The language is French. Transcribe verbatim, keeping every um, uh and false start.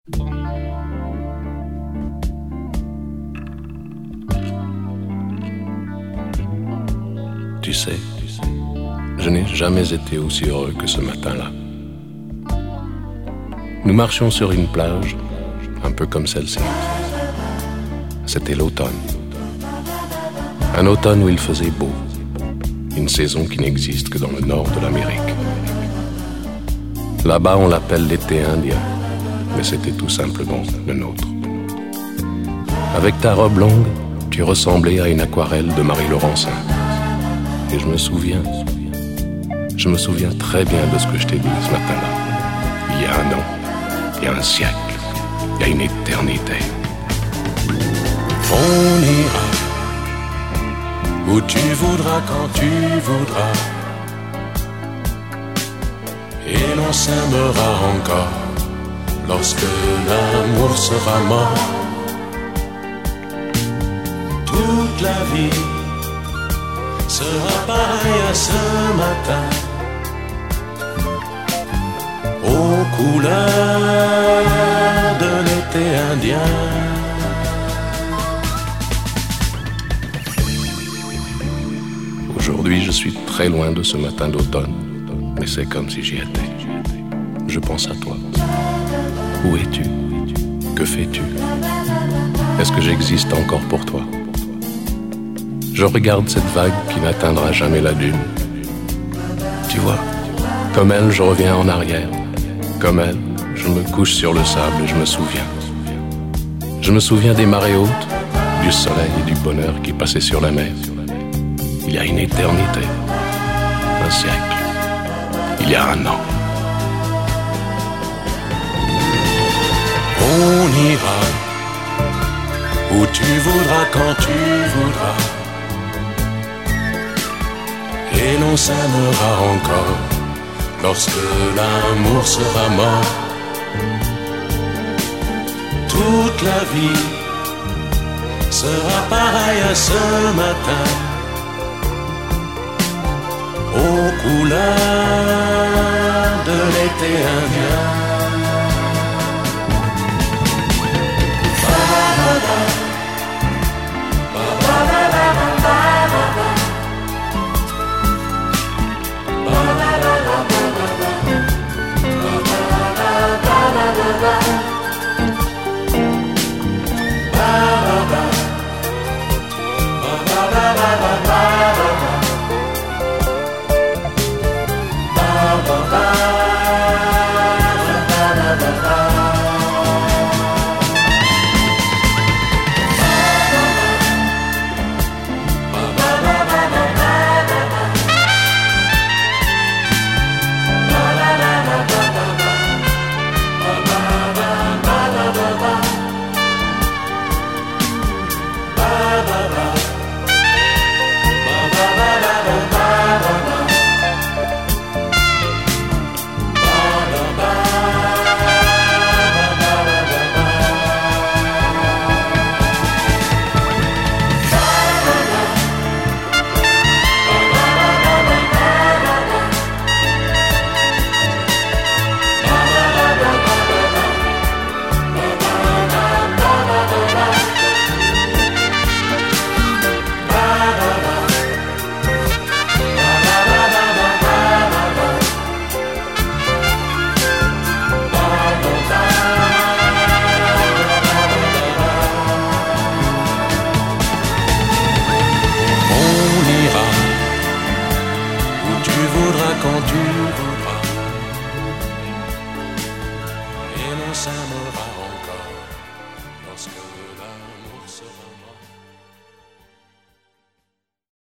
Tu sais, je n'ai jamais été aussi heureux que ce matin-là. Nous marchions sur une plage, un peu comme celle-ci. C'était l'automne. Un automne où il faisait beau. Une saison qui n'existe que dans le nord de l'Amérique. Là-bas, on l'appelle l'été indien, mais c'était tout simplement le nôtre. Avec ta robe longue, tu ressemblais à une aquarelle de Marie Laurencin. Et je me souviens, je me souviens très bien de ce que je t'ai dit ce matin-là. Il y a un an, il y a un siècle, il y a une éternité. On ira où tu voudras, quand tu voudras, et l'on s'aimera encore lorsque l'amour sera mort. Toute la vie sera pareil à ce matin, aux couleurs de l'été indien. Aujourd'hui, je suis très loin de ce matin d'automne, mais c'est comme si j'y étais. Je pense à toi. Où es-tu? Que fais-tu? Est-ce que j'existe encore pour toi? Je regarde cette vague qui n'atteindra jamais la dune. Tu vois, comme elle, je reviens en arrière. Comme elle, je me couche sur le sable et je me souviens. Je me souviens des marées hautes, du soleil et du bonheur qui passaient sur la mer. Il y a une éternité, un siècle, il y a un an. On ira où tu voudras, quand tu voudras, et l'on s'aimera encore lorsque l'amour sera mort. Toute la vie sera pareille à ce matin, aux couleurs de l'été indien.